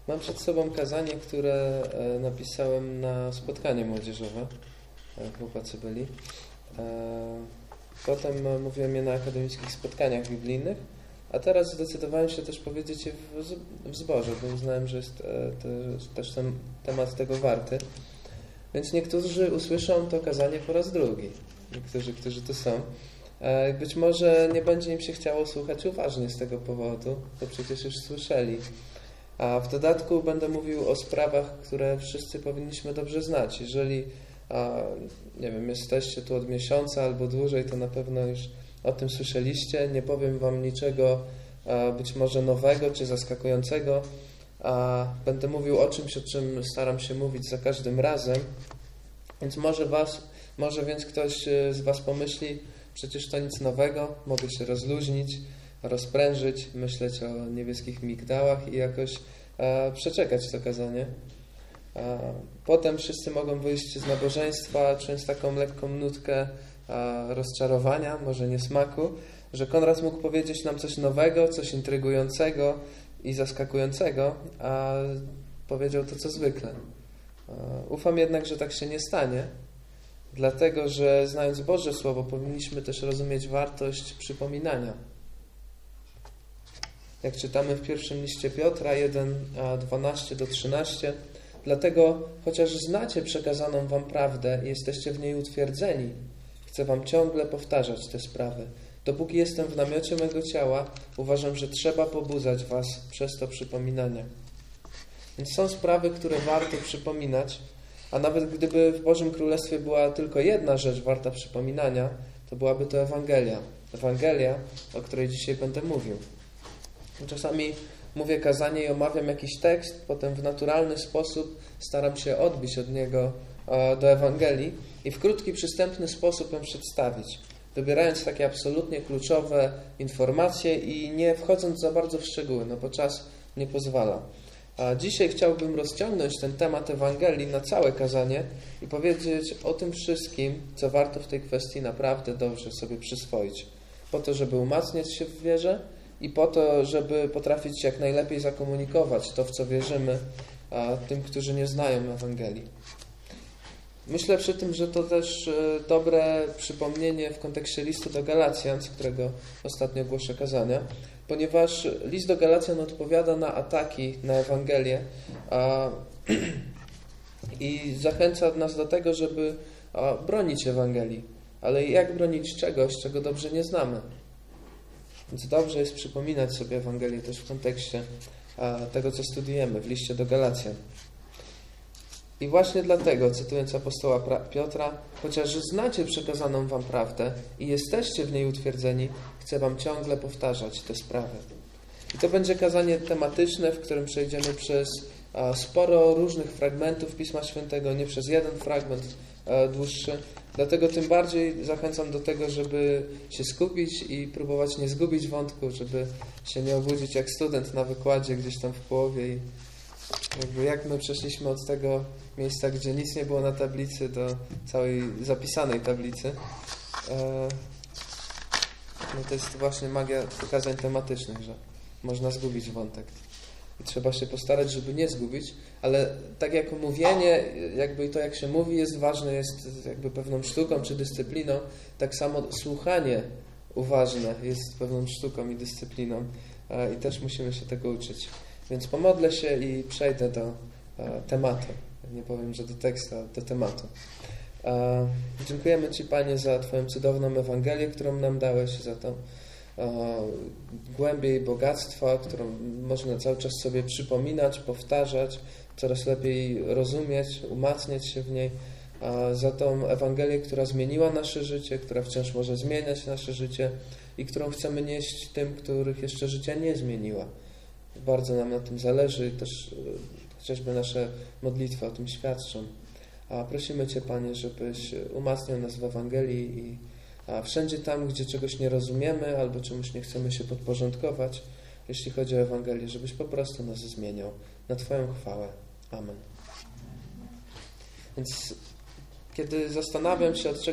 Mam przed sobą kazanie, które napisałem na spotkanie młodzieżowe. Chłopacy byli. Potem mówiłem je na akademickich spotkaniach biblijnych, a teraz zdecydowałem się też powiedzieć je w zborze, bo uznałem, że jest też ten temat tego warty. Więc niektórzy usłyszą to kazanie po raz drugi. Niektórzy, którzy tu są. Być może nie będzie im się chciało słuchać uważnie z tego powodu, bo przecież już słyszeli. A w dodatku będę mówił o sprawach, które wszyscy powinniśmy dobrze znać. Jeżeli, nie wiem, jesteście tu od miesiąca albo dłużej, to na pewno już o tym słyszeliście. Nie powiem wam niczego być może nowego czy zaskakującego. Będę mówił o czymś, o czym staram się mówić za każdym razem. Więc może więc ktoś z was pomyśli, przecież to nic nowego, mogę się rozluźnić, rozprężyć, myśleć o niebieskich migdałach i jakoś przeczekać to kazanie. Potem wszyscy mogą wyjść z nabożeństwa, czując taką lekką nutkę rozczarowania, może niesmaku, że Konrad mógł powiedzieć nam coś nowego, coś intrygującego i zaskakującego, a powiedział to co zwykle. Ufam jednak, że tak się nie stanie, dlatego że znając Boże Słowo powinniśmy też rozumieć wartość przypominania. Jak czytamy w pierwszym liście Piotra 1, 12-13, dlatego chociaż znacie przekazaną wam prawdę i jesteście w niej utwierdzeni, chcę wam ciągle powtarzać te sprawy. Dopóki jestem w namiocie mego ciała, uważam, że trzeba pobudzać was przez to przypominanie. Więc są sprawy, które warto przypominać, a nawet gdyby w Bożym Królestwie była tylko jedna rzecz warta przypominania, to byłaby to Ewangelia. Ewangelia, o której dzisiaj będę mówił. Czasami mówię kazanie i omawiam jakiś tekst, potem w naturalny sposób staram się odbić od niego do Ewangelii i w krótki, przystępny sposób ją przedstawić, wybierając takie absolutnie kluczowe informacje i nie wchodząc za bardzo w szczegóły, no bo czas nie pozwala. A dzisiaj chciałbym rozciągnąć ten temat Ewangelii na całe kazanie i powiedzieć o tym wszystkim, co warto w tej kwestii naprawdę dobrze sobie przyswoić. Po to, żeby umacniać się w wierze i po to, żeby potrafić jak najlepiej zakomunikować to, w co wierzymy, tym, którzy nie znają Ewangelii. Myślę przy tym, że to też dobre przypomnienie w kontekście listu do Galacjan, z którego ostatnio głoszę kazania, ponieważ list do Galacjan odpowiada na ataki na Ewangelię i zachęca nas do tego, żeby bronić Ewangelii. Ale jak bronić czegoś, czego dobrze nie znamy? Więc dobrze jest przypominać sobie Ewangelię też w kontekście tego, co studiujemy w liście do Galacjan. I właśnie dlatego, cytując apostoła Piotra, chociaż znacie przekazaną wam prawdę i jesteście w niej utwierdzeni, chcę wam ciągle powtarzać te sprawy. I to będzie kazanie tematyczne, w którym przejdziemy przez sporo różnych fragmentów Pisma Świętego, nie przez jeden fragment dłuższy. Dlatego tym bardziej zachęcam do tego, żeby się skupić i próbować nie zgubić wątku, żeby się nie obudzić jak student na wykładzie gdzieś tam w połowie i jak my przeszliśmy od tego miejsca, gdzie nic nie było na tablicy, do całej zapisanej tablicy. No to jest właśnie magia kazań tematycznych, że można zgubić wątek. I trzeba się postarać, żeby nie zgubić, ale tak jak mówienie, jakby i to jak się mówi jest ważne, jest jakby pewną sztuką czy dyscypliną, tak samo słuchanie uważne jest pewną sztuką i dyscypliną i też musimy się tego uczyć. Więc pomodlę się i przejdę do tematu. Nie powiem, że do tekstu, ale do tematu. Dziękujemy Ci, Panie, za Twoją cudowną Ewangelię, którą nam dałeś, za tą głębię i bogactwa, którą można cały czas sobie przypominać, powtarzać, coraz lepiej rozumieć, umacniać się w niej, za tą Ewangelię, która zmieniła nasze życie, która wciąż może zmieniać nasze życie i którą chcemy nieść tym, których jeszcze życia nie zmieniła. Bardzo nam na tym zależy, też chociażby nasze modlitwy o tym świadczą. A prosimy Cię, Panie, żebyś umacniał nas w Ewangelii i wszędzie tam, gdzie czegoś nie rozumiemy albo czemuś nie chcemy się podporządkować, jeśli chodzi o Ewangelię, żebyś po prostu nas zmieniał na Twoją chwałę. Amen. Więc kiedy zastanawiam się, od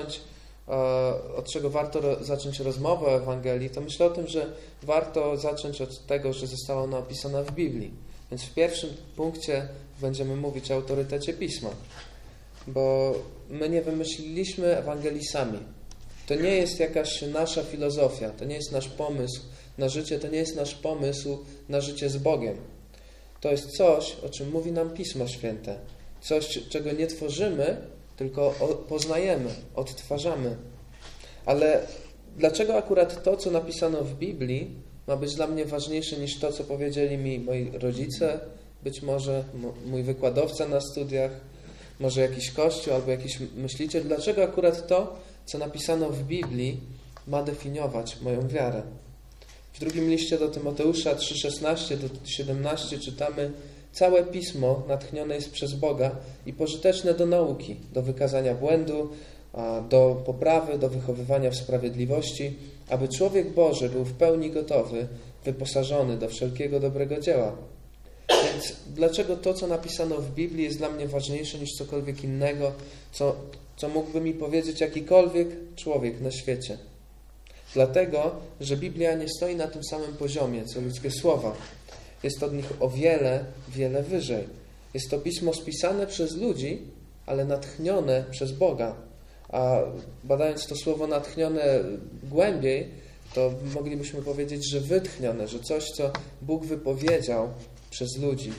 czego warto zacząć rozmowę o Ewangelii, to myślę o tym, że warto zacząć od tego, że została ona opisana w Biblii. Więc w pierwszym punkcie będziemy mówić o autorytecie Pisma, bo my nie wymyśliliśmy Ewangelii sami. To nie jest jakaś nasza filozofia, to nie jest nasz pomysł na życie, to nie jest nasz pomysł na życie z Bogiem. To jest coś, o czym mówi nam Pismo Święte. Coś, czego nie tworzymy, tylko poznajemy, odtwarzamy. Ale dlaczego akurat to, co napisano w Biblii, ma być dla mnie ważniejsze niż to, co powiedzieli mi moi rodzice, być może mój wykładowca na studiach, może jakiś kościół albo jakiś myśliciel? Dlaczego akurat to, co napisano w Biblii, ma definiować moją wiarę? W drugim liście do Tymoteusza 3:16-17 czytamy: całe Pismo natchnione jest przez Boga i pożyteczne do nauki, do wykazania błędu, do poprawy, do wychowywania w sprawiedliwości, aby człowiek Boży był w pełni gotowy, wyposażony do wszelkiego dobrego dzieła. Więc dlaczego to, co napisano w Biblii, jest dla mnie ważniejsze niż cokolwiek innego, co mógłby mi powiedzieć jakikolwiek człowiek na świecie? Dlatego, że Biblia nie stoi na tym samym poziomie, co ludzkie słowa. Jest od nich o wiele, wiele wyżej. Jest to pismo spisane przez ludzi, ale natchnione przez Boga. A badając to słowo natchnione głębiej, to moglibyśmy powiedzieć, że wytchnione, że coś, co Bóg wypowiedział przez ludzi.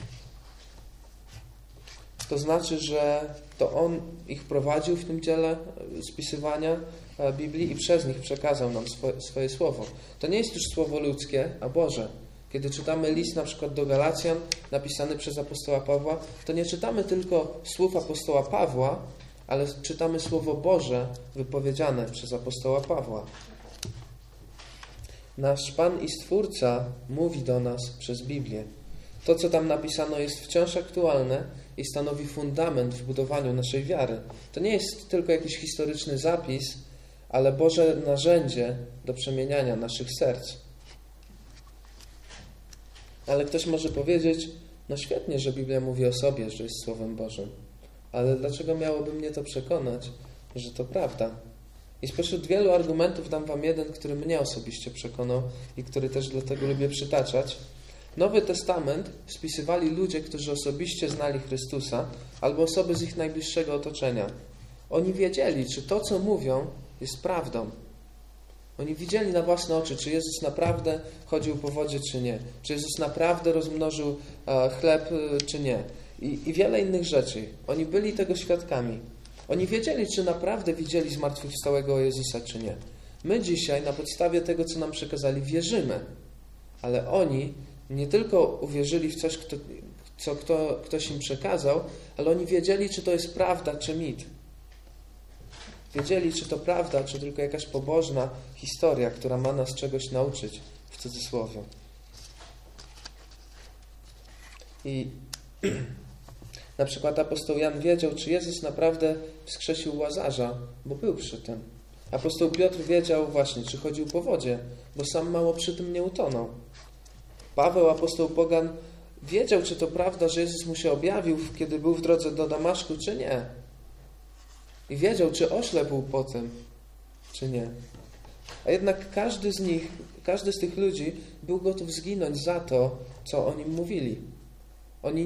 To znaczy, że to On ich prowadził w tym dziele spisywania Biblii i przez nich przekazał nam swoje słowo. To nie jest już słowo ludzkie, a Boże. Kiedy czytamy list na przykład do Galacjan napisany przez apostoła Pawła, to nie czytamy tylko słów apostoła Pawła, ale czytamy Słowo Boże wypowiedziane przez apostoła Pawła. Nasz Pan i Stwórca mówi do nas przez Biblię. To, co tam napisano, jest wciąż aktualne i stanowi fundament w budowaniu naszej wiary. To nie jest tylko jakiś historyczny zapis, ale Boże narzędzie do przemieniania naszych serc. Ale ktoś może powiedzieć, no świetnie, że Biblia mówi o sobie, że jest Słowem Bożym. Ale dlaczego miałoby mnie to przekonać, że to prawda? I spośród wielu argumentów dam wam jeden, który mnie osobiście przekonał i który też dlatego lubię przytaczać. Nowy Testament spisywali ludzie, którzy osobiście znali Chrystusa albo osoby z ich najbliższego otoczenia. Oni wiedzieli, czy to, co mówią, jest prawdą. Oni widzieli na własne oczy, czy Jezus naprawdę chodził po wodzie, czy nie. Czy Jezus naprawdę rozmnożył chleb, czy nie. I wiele innych rzeczy. Oni byli tego świadkami. Oni wiedzieli, czy naprawdę widzieli zmartwychwstałego Jezusa, czy nie. My dzisiaj na podstawie tego, co nam przekazali, wierzymy. Ale oni nie tylko uwierzyli w coś, co ktoś im przekazał, ale oni wiedzieli, czy to jest prawda, czy mit. Wiedzieli, czy to prawda, czy tylko jakaś pobożna historia, która ma nas czegoś nauczyć, w cudzysłowie. I na przykład apostoł Jan wiedział, czy Jezus naprawdę wskrzesił Łazarza, bo był przy tym. Apostoł Piotr wiedział właśnie, czy chodził po wodzie, bo sam mało przy tym nie utonął. Paweł, apostoł pogan, wiedział, czy to prawda, że Jezus mu się objawił, kiedy był w drodze do Damaszku, czy nie. I wiedział, czy oślepł potem, czy nie. A jednak każdy z tych ludzi był gotów zginąć za to, co o nim mówili. Oni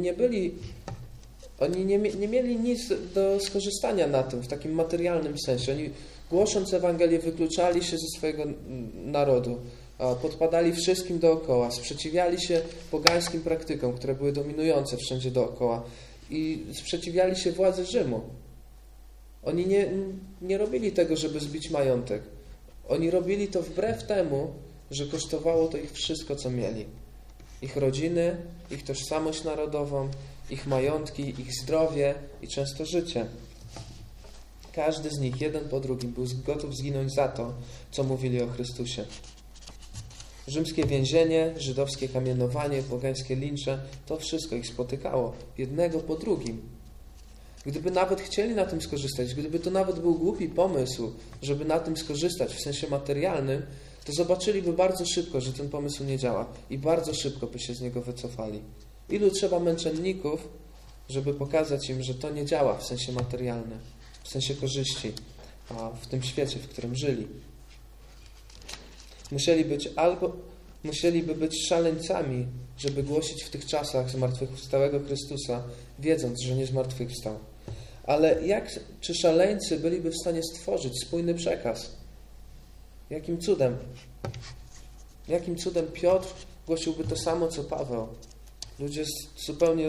nie mieli nic do skorzystania na tym, w takim materialnym sensie. Oni, głosząc Ewangelię, wykluczali się ze swojego narodu, podpadali wszystkim dookoła, sprzeciwiali się pogańskim praktykom, które były dominujące wszędzie dookoła i sprzeciwiali się władzy Rzymu. Oni nie robili tego, żeby zbić majątek. Oni robili to wbrew temu, że kosztowało to ich wszystko, co mieli. Ich rodziny, ich tożsamość narodową, ich majątki, ich zdrowie i często życie. Każdy z nich, jeden po drugim, był gotów zginąć za to, co mówili o Chrystusie. Rzymskie więzienie, żydowskie kamienowanie, pogańskie lincze, to wszystko ich spotykało, jednego po drugim. Gdyby nawet chcieli na tym skorzystać, gdyby to nawet był głupi pomysł, żeby na tym skorzystać w sensie materialnym, to zobaczyliby bardzo szybko, że ten pomysł nie działa i bardzo szybko by się z niego wycofali. Ilu trzeba męczenników, żeby pokazać im, że to nie działa w sensie materialnym, w sensie korzyści, w tym świecie, w którym żyli. Musieli być musieliby być szaleńcami, żeby głosić w tych czasach zmartwychwstałego Chrystusa, wiedząc, że nie zmartwychwstał. Ale czy szaleńcy byliby w stanie stworzyć spójny przekaz? Jakim cudem? Jakim cudem Piotr głosiłby to samo, co Paweł? Ludzie z zupełnie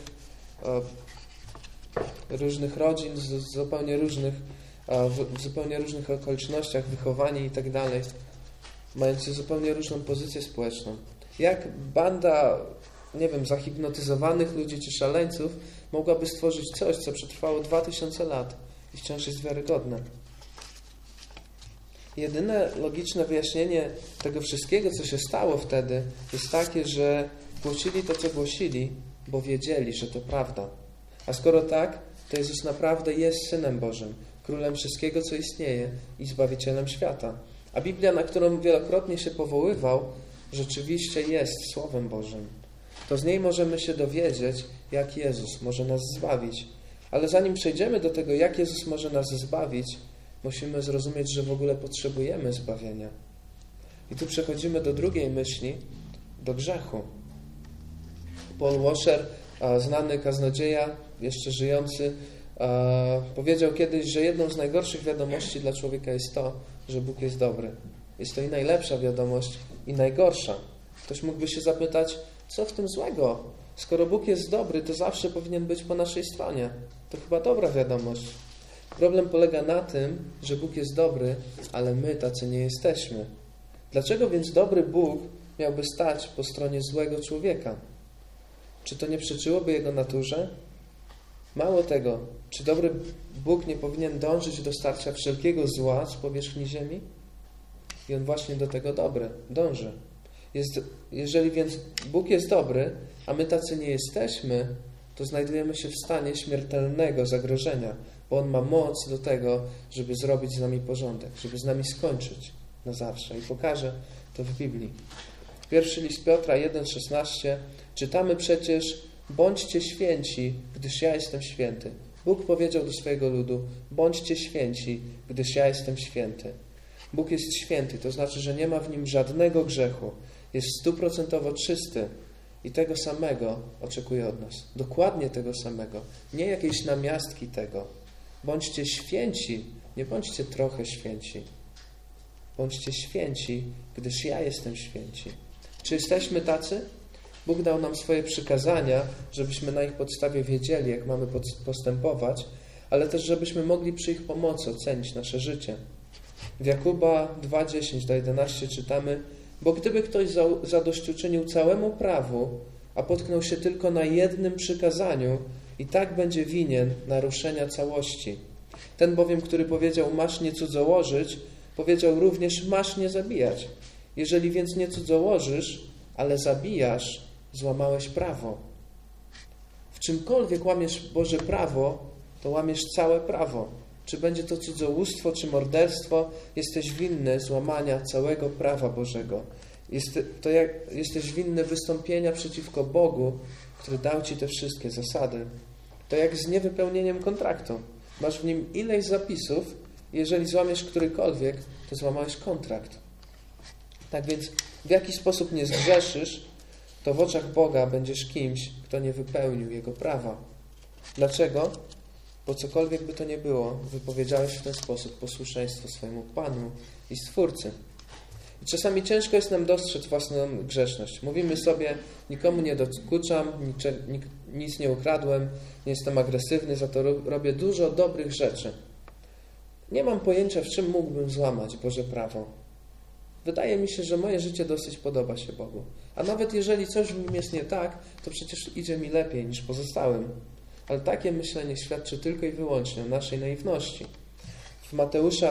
różnych rodzin, z zupełnie różnych okolicznościach, wychowani i tak dalej, mający zupełnie różną pozycję społeczną. Jak banda, zahipnotyzowanych ludzi czy szaleńców mogłaby stworzyć coś, co przetrwało 2000 lat i wciąż jest wiarygodne? Jedyne logiczne wyjaśnienie tego wszystkiego, co się stało wtedy, jest takie, że głosili to, co głosili, bo wiedzieli, że to prawda. A skoro tak, to Jezus naprawdę jest Synem Bożym, Królem wszystkiego, co istnieje i Zbawicielem świata. A Biblia, na którą wielokrotnie się powoływał, rzeczywiście jest Słowem Bożym. To z niej możemy się dowiedzieć, jak Jezus może nas zbawić. Ale zanim przejdziemy do tego, jak Jezus może nas zbawić, musimy zrozumieć, że w ogóle potrzebujemy zbawienia. I tu przechodzimy do drugiej myśli, do grzechu. Paul Washer, znany kaznodzieja, jeszcze żyjący, powiedział kiedyś, że jedną z najgorszych wiadomości dla człowieka jest to, że Bóg jest dobry. Jest to i najlepsza wiadomość, i najgorsza. Ktoś mógłby się zapytać, co w tym złego? Skoro Bóg jest dobry, to zawsze powinien być po naszej stronie. To chyba dobra wiadomość. Problem polega na tym, że Bóg jest dobry, ale my tacy nie jesteśmy. Dlaczego więc dobry Bóg miałby stać po stronie złego człowieka? Czy to nie przeczyłoby Jego naturze? Mało tego, czy dobry Bóg nie powinien dążyć do starcia wszelkiego zła z powierzchni ziemi? I On właśnie do tego dąży. Jeżeli więc Bóg jest dobry, a my tacy nie jesteśmy, to znajdujemy się w stanie śmiertelnego zagrożenia, bo On ma moc do tego, żeby zrobić z nami porządek, żeby z nami skończyć na zawsze. I pokażę to w Biblii. Pierwszy list Piotra 1,16 czytamy przecież: bądźcie święci, gdyż ja jestem święty. Bóg powiedział do swojego ludu: bądźcie święci, gdyż ja jestem święty. Bóg jest święty, to znaczy, że nie ma w Nim żadnego grzechu. Jest 100% czysty i tego samego oczekuje od nas. Dokładnie tego samego. Nie jakiejś namiastki tego. Bądźcie święci, nie bądźcie trochę święci. Bądźcie święci, gdyż ja jestem święci. Czy jesteśmy tacy? Bóg dał nam swoje przykazania, żebyśmy na ich podstawie wiedzieli, jak mamy postępować, ale też żebyśmy mogli przy ich pomocy ocenić nasze życie. W Jakuba 2:10-11 czytamy: bo gdyby ktoś zadośćuczynił całemu prawu, a potknął się tylko na jednym przykazaniu, i tak będzie winien naruszenia całości. Ten bowiem, który powiedział: masz nie cudzołożyć, powiedział również: masz nie zabijać. Jeżeli więc nie cudzołożysz, ale zabijasz, złamałeś prawo. W czymkolwiek łamiesz Boże prawo, to łamiesz całe prawo. Czy będzie to cudzołóstwo, czy morderstwo, jesteś winny złamania całego prawa Bożego. Jesteś winny wystąpienia przeciwko Bogu, który dał Ci te wszystkie zasady. To jak z niewypełnieniem kontraktu. Masz w nim ileś zapisów, jeżeli złamiesz którykolwiek, to złamałeś kontrakt. Tak więc w jaki sposób nie zgrzeszysz, to w oczach Boga będziesz kimś, kto nie wypełnił Jego prawa. Dlaczego? Bo cokolwiek by to nie było, wypowiedziałeś w ten sposób posłuszeństwo swojemu Panu i Stwórcy. I czasami ciężko jest nam dostrzec własną grzeszność. Mówimy sobie: nikomu nie dokuczam, nic nie ukradłem, nie jestem agresywny, za to robię dużo dobrych rzeczy. Nie mam pojęcia, w czym mógłbym złamać Boże prawo. Wydaje mi się, że moje życie dosyć podoba się Bogu. A nawet jeżeli coś w nim jest nie tak, to przecież idzie mi lepiej niż pozostałym. Ale takie myślenie świadczy tylko i wyłącznie o naszej naiwności. W Mateusza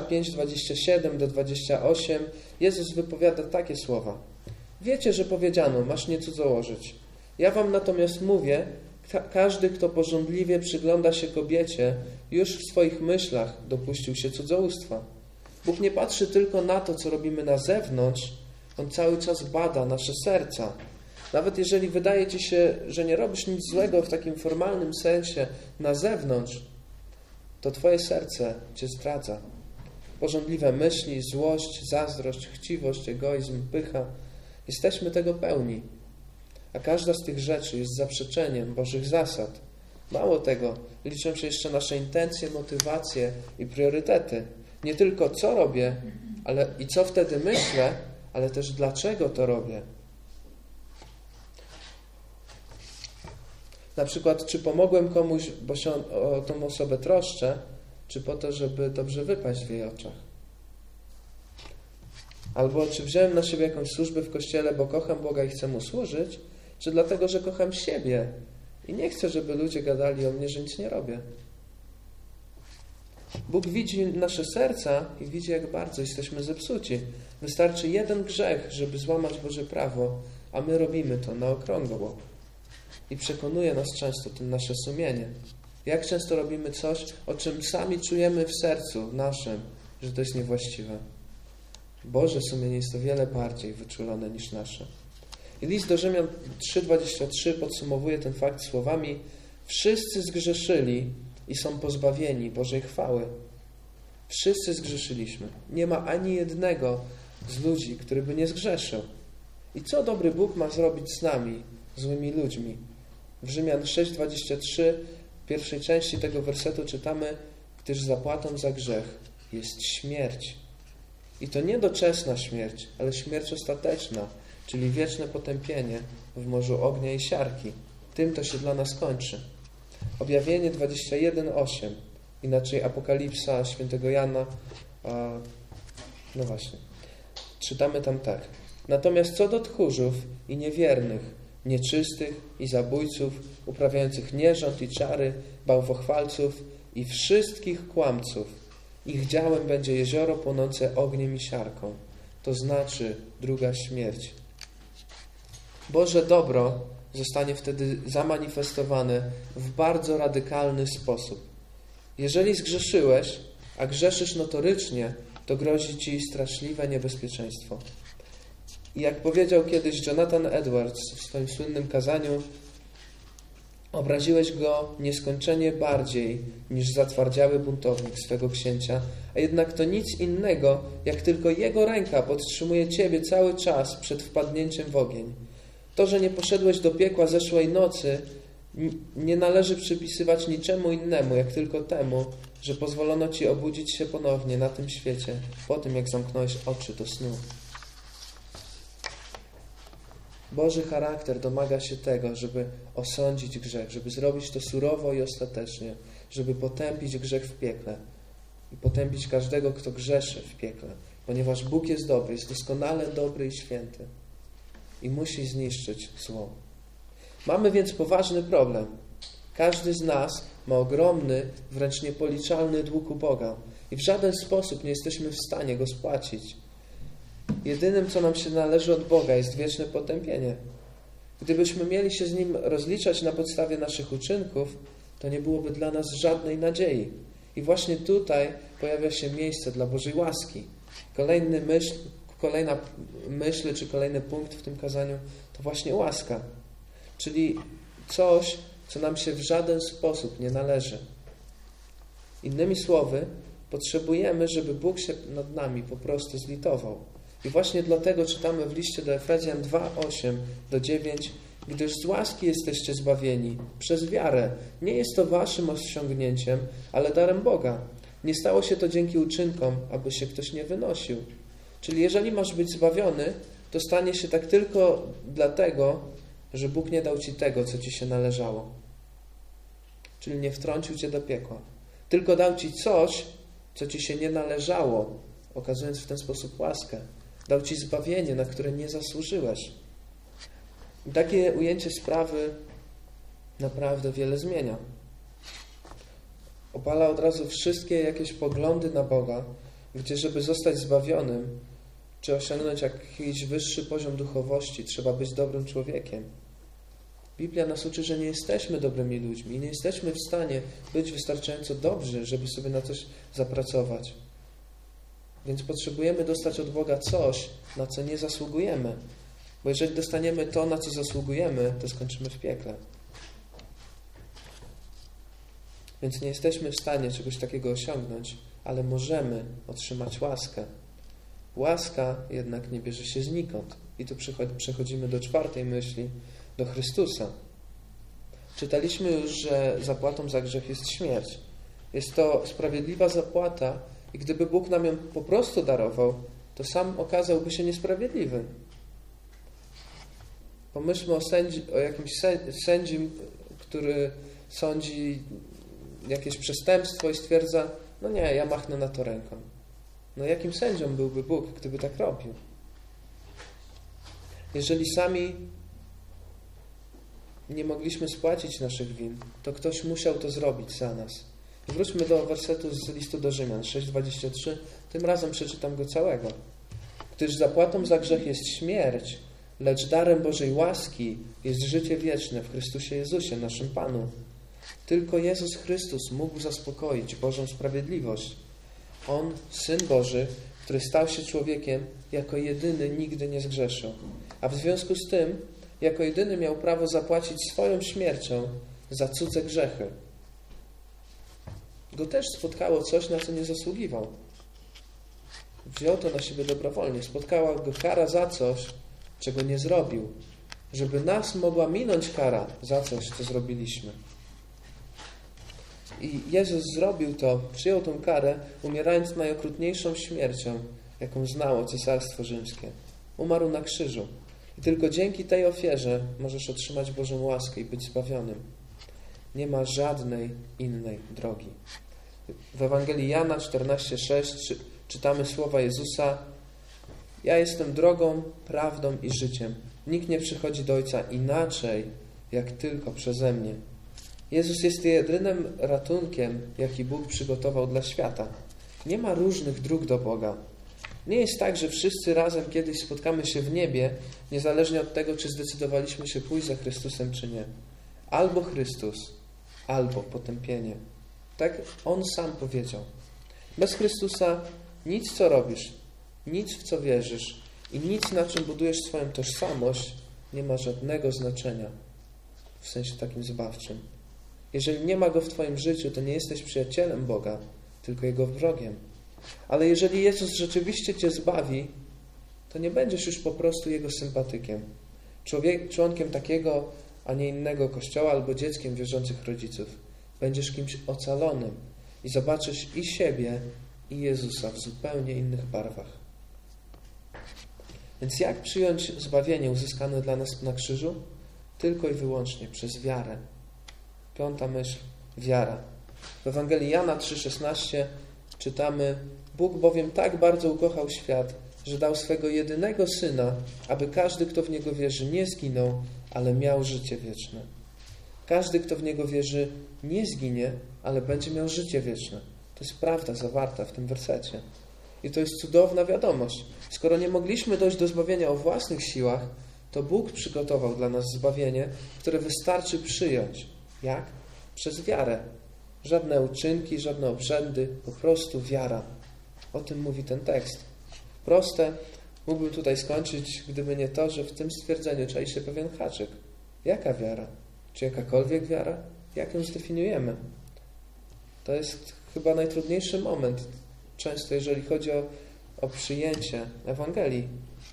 5:27-28 Jezus wypowiada takie słowa: wiecie, że powiedziano: masz nie cudzołożyć. Ja wam natomiast mówię, każdy, kto pożądliwie przygląda się kobiecie, już w swoich myślach dopuścił się cudzołóstwa. Bóg nie patrzy tylko na to, co robimy na zewnątrz, On cały czas bada nasze serca. Nawet jeżeli wydaje Ci się, że nie robisz nic złego w takim formalnym sensie na zewnątrz, to Twoje serce Cię zdradza. Pożądliwe myśli, złość, zazdrość, chciwość, egoizm, pycha Jesteśmy tego pełni. A każda z tych rzeczy jest zaprzeczeniem Bożych zasad. Mało tego, liczą się jeszcze nasze intencje, motywacje i priorytety. Nie tylko co robię, ale i co wtedy myślę, ale też dlaczego to robię. Na przykład, czy pomogłem komuś, bo się o tą osobę troszczę, czy po to, żeby dobrze wypaść w jej oczach. Albo czy wziąłem na siebie jakąś służbę w Kościele, bo kocham Boga i chcę Mu służyć, czy dlatego, że kocham siebie i nie chcę, żeby ludzie gadali o mnie, że nic nie robię. Bóg widzi nasze serca i widzi, jak bardzo jesteśmy zepsuci. Wystarczy jeden grzech, żeby złamać Boże prawo, a my robimy to na okrągło. I przekonuje nas często tym nasze sumienie. Jak często robimy coś, o czym sami czujemy w sercu naszym, że to jest niewłaściwe. Boże sumienie jest o wiele bardziej wyczulone niż nasze. I list do Rzymian 3:23 podsumowuje ten fakt słowami: wszyscy zgrzeszyli i są pozbawieni Bożej chwały. Wszyscy zgrzeszyliśmy. Nie ma ani jednego z ludzi, który by nie zgrzeszył. I co dobry Bóg ma zrobić z nami, złymi ludźmi? W Rzymian 6:23 w pierwszej części tego wersetu czytamy: gdyż zapłatą za grzech jest śmierć. I to nie doczesna śmierć, ale śmierć ostateczna, czyli wieczne potępienie w morzu ognia i siarki. Tym to się dla nas kończy. Objawienie 21:8, inaczej Apokalipsa świętego Jana, no właśnie, czytamy tam tak. Natomiast co do tchórzów i niewiernych, nieczystych i zabójców, uprawiających nierząd i czary, bałwochwalców i wszystkich kłamców, ich działem będzie jezioro płonące ogniem i siarką. To znaczy druga śmierć. Boże dobro zostanie wtedy zamanifestowane w bardzo radykalny sposób. Jeżeli zgrzeszyłeś, a grzeszysz notorycznie, to grozi Ci straszliwe niebezpieczeństwo. I jak powiedział kiedyś Jonathan Edwards w swoim słynnym kazaniu, obraziłeś go nieskończenie bardziej niż zatwardziały buntownik swego księcia, a jednak to nic innego, jak tylko jego ręka podtrzymuje Ciebie cały czas przed wpadnięciem w ogień. To, że nie poszedłeś do piekła zeszłej nocy, nie należy przypisywać niczemu innemu, jak tylko temu, że pozwolono Ci obudzić się ponownie na tym świecie, po tym jak zamknąłeś oczy do snu. Boży charakter domaga się tego, żeby osądzić grzech, żeby zrobić to surowo i ostatecznie, żeby potępić grzech w piekle i potępić każdego, kto grzeszy w piekle, ponieważ Bóg jest dobry, jest doskonale dobry i święty i musi zniszczyć zło. Mamy więc poważny problem. Każdy z nas ma ogromny, wręcz niepoliczalny dług u Boga i w żaden sposób nie jesteśmy w stanie go spłacić. Jedynym, co nam się należy od Boga, jest wieczne potępienie. Gdybyśmy mieli się z Nim rozliczać na podstawie naszych uczynków, to nie byłoby dla nas żadnej nadziei. I właśnie tutaj pojawia się miejsce dla Bożej łaski. Kolejna myśl, czy kolejny punkt w tym kazaniu to właśnie łaska. Czyli coś, co nam się w żaden sposób nie należy. Innymi słowy, potrzebujemy, żeby Bóg się nad nami po prostu zlitował. I właśnie dlatego czytamy w liście do Efezjan 2:8-9, gdyż z łaski jesteście zbawieni przez wiarę. Nie jest to waszym osiągnięciem, ale darem Boga. Nie stało się to dzięki uczynkom, aby się ktoś nie wynosił. Czyli jeżeli masz być zbawiony, to stanie się tak tylko dlatego, że Bóg nie dał ci tego, co ci się należało. Czyli nie wtrącił cię do piekła. Tylko dał ci coś, co ci się nie należało, okazując w ten sposób łaskę. Dał ci zbawienie, na które nie zasłużyłeś. I takie ujęcie sprawy naprawdę wiele zmienia. Opala od razu wszystkie jakieś poglądy na Boga, gdzie żeby zostać zbawionym, czy osiągnąć jakiś wyższy poziom duchowości, trzeba być dobrym człowiekiem. Biblia nas uczy, że nie jesteśmy dobrymi ludźmi i nie jesteśmy w stanie być wystarczająco dobrzy, żeby sobie na coś zapracować. Więc potrzebujemy dostać od Boga coś, na co nie zasługujemy. Bo jeżeli dostaniemy to, na co zasługujemy, to skończymy w piekle. Więc nie jesteśmy w stanie czegoś takiego osiągnąć, ale możemy otrzymać łaskę. Łaska jednak nie bierze się znikąd. I tu przechodzimy do czwartej myśli, do Chrystusa. Czytaliśmy już, że zapłatą za grzech jest śmierć. Jest to sprawiedliwa zapłata i gdyby Bóg nam ją po prostu darował, to sam okazałby się niesprawiedliwy. Pomyślmy o jakimś sędzim, który sądzi jakieś przestępstwo i stwierdza, no nie, ja machnę na to ręką. No jakim sędzią byłby Bóg, gdyby tak robił? Jeżeli sami nie mogliśmy spłacić naszych win, to ktoś musiał to zrobić za nas. Wróćmy do wersetu z listu do Rzymian 6:23. Tym razem przeczytam go całego. Gdyż zapłatą za grzech jest śmierć, lecz darem Bożej łaski jest życie wieczne w Chrystusie Jezusie, naszym Panu. Tylko Jezus Chrystus mógł zaspokoić Bożą sprawiedliwość. On, Syn Boży, który stał się człowiekiem, jako jedyny nigdy nie zgrzeszył. A w związku z tym, jako jedyny miał prawo zapłacić swoją śmiercią za cudze grzechy. Go też spotkało coś, na co nie zasługiwał. Wziął to na siebie dobrowolnie. Spotkała go kara za coś, czego nie zrobił. Żeby nas mogła minąć kara za coś, co zrobiliśmy. I Jezus zrobił to, przyjął tę karę, umierając najokrutniejszą śmiercią, jaką znało Cesarstwo Rzymskie. Umarł na krzyżu. I tylko dzięki tej ofierze możesz otrzymać Bożą łaskę i być zbawionym. Nie ma żadnej innej drogi. W Ewangelii Jana 14:6 czytamy słowa Jezusa: ja jestem drogą, prawdą i życiem. Nikt nie przychodzi do Ojca inaczej, jak tylko przeze mnie. Jezus jest jedynym ratunkiem, jaki Bóg przygotował dla świata. Nie ma różnych dróg do Boga. Nie jest tak, że wszyscy razem kiedyś spotkamy się w niebie, niezależnie od tego, czy zdecydowaliśmy się pójść za Chrystusem, czy nie. Albo Chrystus, albo potępienie. Tak On sam powiedział. Bez Chrystusa nic, co robisz, nic, w co wierzysz i nic, na czym budujesz swoją tożsamość, nie ma żadnego znaczenia w sensie takim zbawczym. Jeżeli nie ma Go w twoim życiu, to nie jesteś przyjacielem Boga, tylko Jego wrogiem. Ale jeżeli Jezus rzeczywiście cię zbawi, to nie będziesz już po prostu Jego sympatykiem. Członkiem takiego, a nie innego kościoła albo dzieckiem wierzących rodziców. Będziesz kimś ocalonym i zobaczysz i siebie, i Jezusa w zupełnie innych barwach. Więc jak przyjąć zbawienie uzyskane dla nas na krzyżu? Tylko i wyłącznie przez wiarę. Piąta myśl, wiara. W Ewangelii Jana 3,16 czytamy: Bóg bowiem tak bardzo ukochał świat, że dał swego jedynego Syna, aby każdy, kto w Niego wierzy, nie zginął, ale miał życie wieczne. Każdy, kto w Niego wierzy, nie zginie, ale będzie miał życie wieczne. To jest prawda zawarta w tym wersecie. I to jest cudowna wiadomość. Skoro nie mogliśmy dojść do zbawienia o własnych siłach, to Bóg przygotował dla nas zbawienie, które wystarczy przyjąć. Jak? Przez wiarę. Żadne uczynki, żadne obrzędy, po prostu wiara. O tym mówi ten tekst. Proste. Mógłbym tutaj skończyć, gdyby nie to, że w tym stwierdzeniu czai się pewien haczyk. Jaka wiara? Czy jakakolwiek wiara? Jak ją zdefiniujemy? To jest chyba najtrudniejszy moment. Często, jeżeli chodzi o przyjęcie Ewangelii.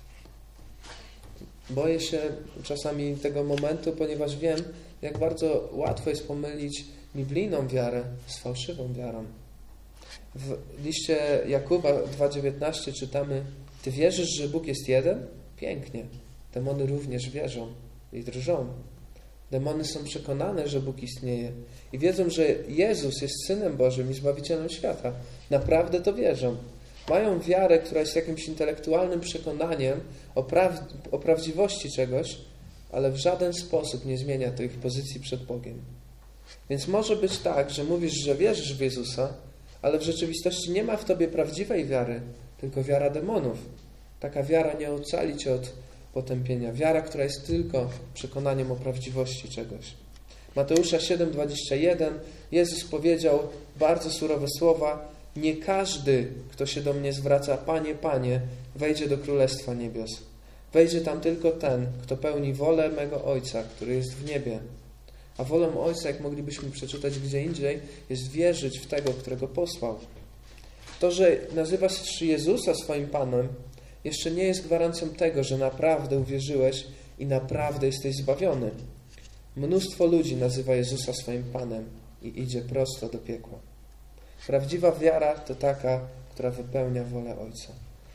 Boję się czasami tego momentu, ponieważ wiem, jak bardzo łatwo jest pomylić biblijną wiarę z fałszywą wiarą. W liście Jakuba 2,19 czytamy: Ty wierzysz, że Bóg jest jeden? Pięknie. Demony również wierzą i drżą. Demony są przekonane, że Bóg istnieje i wiedzą, że Jezus jest Synem Bożym i Zbawicielem świata. Naprawdę to wierzą. Mają wiarę, która jest jakimś intelektualnym przekonaniem o prawdziwości czegoś, ale w żaden sposób nie zmienia to ich pozycji przed Bogiem. Więc może być tak, że mówisz, że wierzysz w Jezusa, ale w rzeczywistości nie ma w tobie prawdziwej wiary, tylko wiara demonów. Taka wiara nie ocali cię od potępienia. Wiara, która jest tylko przekonaniem o prawdziwości czegoś. Mateusza 7,21 Jezus powiedział bardzo surowe słowa: nie każdy, kto się do mnie zwraca, Panie, Panie, wejdzie do Królestwa Niebios. Wejdzie tam tylko ten, kto pełni wolę mego Ojca, który jest w niebie. A wolą Ojca, jak moglibyśmy przeczytać gdzie indziej, jest wierzyć w tego, którego posłał. To, że nazywasz Jezusa swoim Panem, jeszcze nie jest gwarancją tego, że naprawdę uwierzyłeś i naprawdę jesteś zbawiony. Mnóstwo ludzi nazywa Jezusa swoim Panem i idzie prosto do piekła. Prawdziwa wiara to taka, która wypełnia wolę Ojca.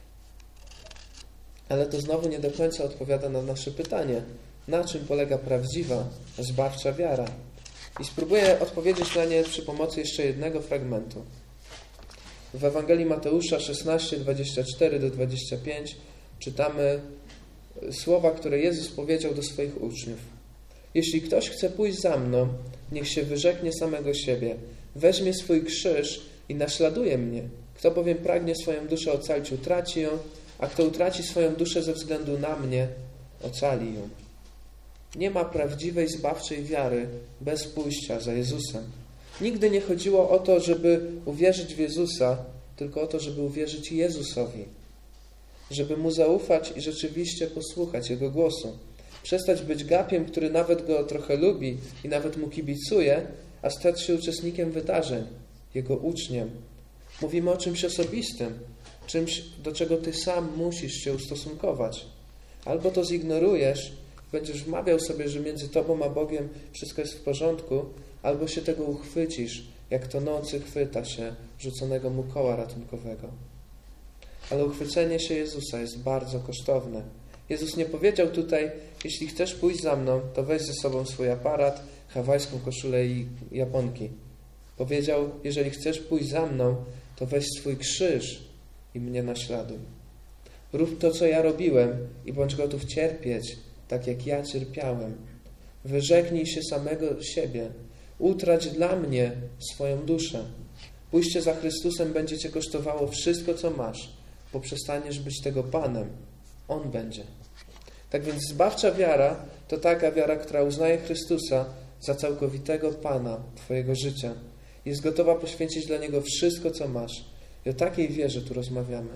Ale to znowu nie do końca odpowiada na nasze pytanie, na czym polega prawdziwa, zbawcza wiara. I spróbuję odpowiedzieć na nie przy pomocy jeszcze jednego fragmentu. W Ewangelii Mateusza 16, 24-25 czytamy słowa, które Jezus powiedział do swoich uczniów. Jeśli ktoś chce pójść za mną, niech się wyrzeknie samego siebie, weźmie swój krzyż i naśladuje mnie. Kto bowiem pragnie swoją duszę ocalić, utraci ją, a kto utraci swoją duszę ze względu na mnie, ocali ją. Nie ma prawdziwej, zbawczej wiary bez pójścia za Jezusem. Nigdy nie chodziło o to, żeby uwierzyć w Jezusa, tylko o to, żeby uwierzyć Jezusowi. Żeby Mu zaufać i rzeczywiście posłuchać Jego głosu. Przestać być gapiem, który nawet Go trochę lubi i nawet Mu kibicuje, a stać się uczestnikiem wydarzeń, Jego uczniem. Mówimy o czymś osobistym, czymś, do czego Ty sam musisz się ustosunkować. Albo to zignorujesz, będziesz wmawiał sobie, że między Tobą a Bogiem wszystko jest w porządku, albo się tego uchwycisz, jak tonący chwyta się rzuconego mu koła ratunkowego. Ale uchwycenie się Jezusa jest bardzo kosztowne. Jezus nie powiedział tutaj, jeśli chcesz pójść za mną, to weź ze sobą swój aparat, hawajską koszulę i japonki. Powiedział, jeżeli chcesz pójść za mną, to weź swój krzyż i mnie naśladuj. Rób to, co ja robiłem i bądź gotów cierpieć, tak jak ja cierpiałem. Wyrzeknij się samego siebie. Utrać dla mnie swoją duszę. Pójście za Chrystusem będzie Cię kosztowało wszystko, co masz, bo przestaniesz być tego Panem. On będzie. Tak więc zbawcza wiara to taka wiara, która uznaje Chrystusa za całkowitego Pana Twojego życia. Jest gotowa poświęcić dla Niego wszystko, co masz. I o takiej wierze tu rozmawiamy.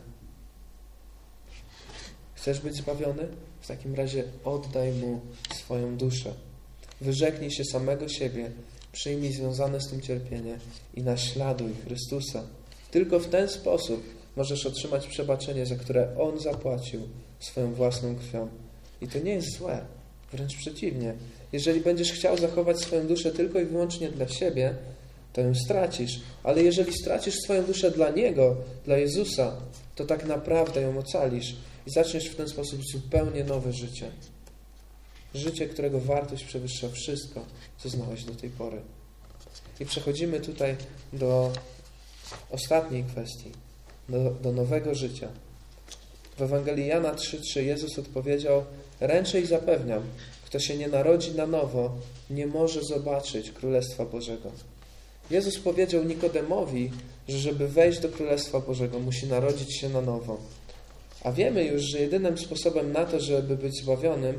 Chcesz być zbawiony? W takim razie oddaj Mu swoją duszę. Wyrzeknij się samego siebie, przyjmij związane z tym cierpienie i naśladuj Chrystusa. Tylko w ten sposób możesz otrzymać przebaczenie, za które On zapłacił swoją własną krwią. I to nie jest złe, wręcz przeciwnie. Jeżeli będziesz chciał zachować swoją duszę tylko i wyłącznie dla siebie, to ją stracisz. Ale jeżeli stracisz swoją duszę dla Niego, dla Jezusa, to tak naprawdę ją ocalisz i zaczniesz w ten sposób zupełnie nowe życie. Życie, którego wartość przewyższa wszystko, co znałeś do tej pory. I przechodzimy tutaj do ostatniej kwestii, do nowego życia. W Ewangelii Jana 3:3 Jezus odpowiedział: ręczę i zapewniam, kto się nie narodzi na nowo, nie może zobaczyć Królestwa Bożego. Jezus powiedział Nikodemowi, że żeby wejść do Królestwa Bożego, musi narodzić się na nowo. A wiemy już, że jedynym sposobem na to, żeby być zbawionym,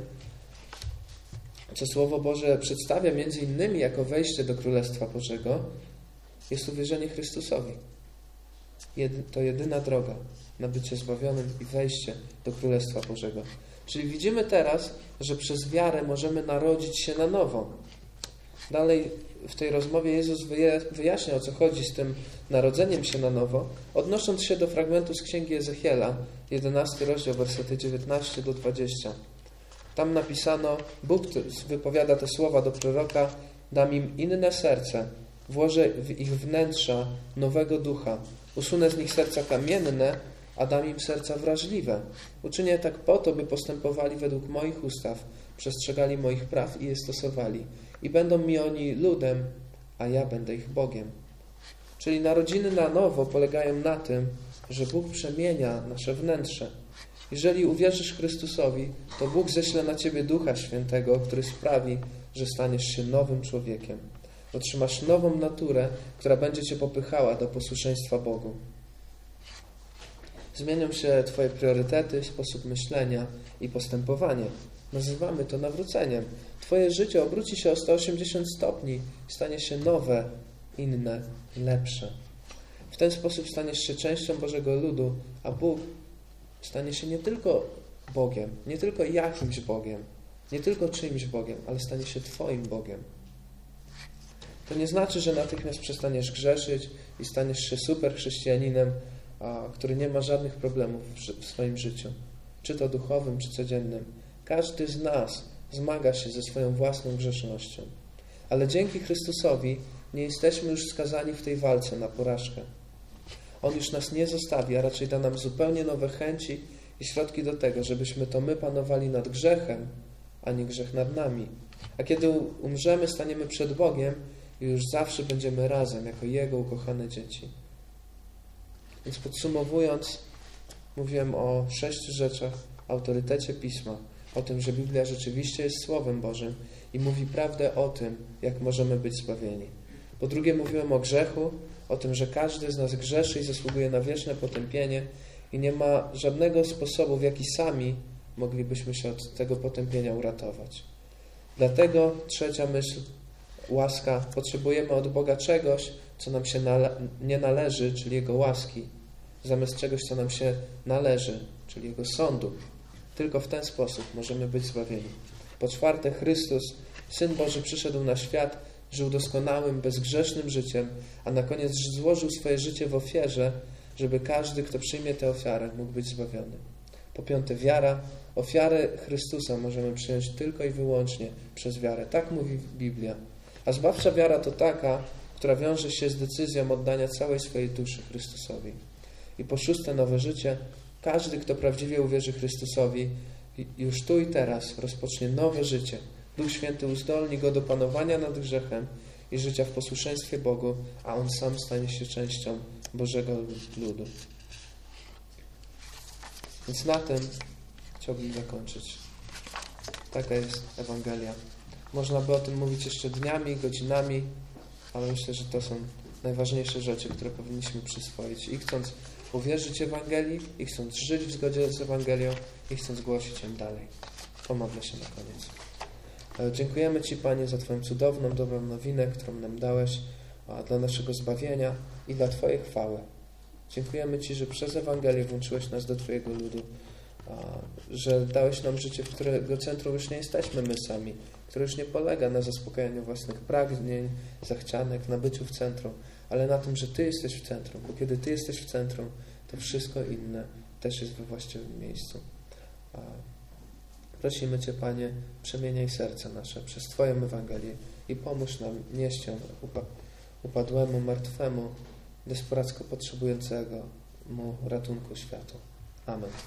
co Słowo Boże przedstawia między innymi jako wejście do Królestwa Bożego, jest uwierzenie Chrystusowi. To jedyna droga na bycie zbawionym i wejście do Królestwa Bożego. Czyli widzimy teraz, że przez wiarę możemy narodzić się na nowo. Dalej w tej rozmowie Jezus wyjaśnia, o co chodzi z tym narodzeniem się na nowo, odnosząc się do fragmentu z Księgi Ezechiela, 11 rozdział, wersety 19-20. Tam napisano, Bóg wypowiada te słowa do proroka: dam im inne serce, włożę w ich wnętrza nowego ducha, usunę z nich serca kamienne, a dam im serca wrażliwe. Uczynię tak po to, by postępowali według moich ustaw, przestrzegali moich praw i je stosowali. I będą mi oni ludem, a ja będę ich Bogiem. Czyli narodziny na nowo polegają na tym, że Bóg przemienia nasze wnętrze. Jeżeli uwierzysz Chrystusowi, to Bóg ześle na Ciebie Ducha Świętego, który sprawi, że staniesz się nowym człowiekiem. Otrzymasz nową naturę, która będzie Cię popychała do posłuszeństwa Bogu. Zmienią się Twoje priorytety, sposób myślenia i postępowanie. Nazywamy to nawróceniem. Twoje życie obróci się o 180 stopni i stanie się nowe, inne, lepsze. W ten sposób staniesz się częścią Bożego ludu, a Bóg stanie się nie tylko Bogiem, nie tylko jakimś Bogiem, nie tylko czyimś Bogiem, ale stanie się Twoim Bogiem. To nie znaczy, że natychmiast przestaniesz grzeszyć i staniesz się super chrześcijaninem, który nie ma żadnych problemów w swoim życiu, czy to duchowym, czy codziennym. Każdy z nas zmaga się ze swoją własną grzesznością. Ale dzięki Chrystusowi nie jesteśmy już skazani w tej walce na porażkę. On już nas nie zostawi, a raczej da nam zupełnie nowe chęci i środki do tego, żebyśmy to my panowali nad grzechem, a nie grzech nad nami. A kiedy umrzemy, staniemy przed Bogiem i już zawsze będziemy razem, jako Jego ukochane dzieci. Więc podsumowując, mówiłem o 6 rzeczach, autorytecie Pisma, o tym, że Biblia rzeczywiście jest Słowem Bożym i mówi prawdę o tym, jak możemy być zbawieni. Po drugie, mówiłem o grzechu, o tym, że każdy z nas grzeszy i zasługuje na wieczne potępienie i nie ma żadnego sposobu, w jaki sami moglibyśmy się od tego potępienia uratować. Dlatego trzecia myśl, łaska. Potrzebujemy od Boga czegoś, co nam się nie należy, czyli Jego łaski, zamiast czegoś, co nam się należy, czyli Jego sądu. Tylko w ten sposób możemy być zbawieni. Po czwarte, Chrystus, Syn Boży, przyszedł na świat, żył doskonałym, bezgrzesznym życiem, a na koniec złożył swoje życie w ofierze, żeby każdy, kto przyjmie tę ofiarę, mógł być zbawiony. Po piąte, wiara. Ofiarę Chrystusa możemy przyjąć tylko i wyłącznie przez wiarę. Tak mówi Biblia. A zbawcza wiara to taka, która wiąże się z decyzją oddania całej swojej duszy Chrystusowi. I po szóste, nowe życie. Każdy, kto prawdziwie uwierzy Chrystusowi, już tu i teraz rozpocznie nowe życie. Duch Święty uzdolni go do panowania nad grzechem i życia w posłuszeństwie Bogu, a On sam stanie się częścią Bożego ludu. Więc na tym chciałbym zakończyć. Taka jest Ewangelia. Można by o tym mówić jeszcze dniami, godzinami, ale myślę, że to są najważniejsze rzeczy, które powinniśmy przyswoić. I chcąc uwierzyć Ewangelii, i chcąc żyć w zgodzie z Ewangelią, i chcąc głosić ją dalej. Pomodlę się na koniec. Dziękujemy Ci, Panie, za Twoją cudowną, dobrą nowinę, którą nam dałeś dla naszego zbawienia i dla Twojej chwały. Dziękujemy Ci, że przez Ewangelię włączyłeś nas do Twojego ludu, że dałeś nam życie, w którego centrum już nie jesteśmy my sami, które już nie polega na zaspokajaniu własnych pragnień, zachcianek, na byciu w centrum, ale na tym, że Ty jesteś w centrum, bo kiedy Ty jesteś w centrum, to wszystko inne też jest we właściwym miejscu. Prosimy Cię, Panie, przemieniaj serce nasze przez Twoją Ewangelię i pomóż nam nieść ją upadłemu, martwemu, desperacko potrzebującemu ratunku światu. Amen.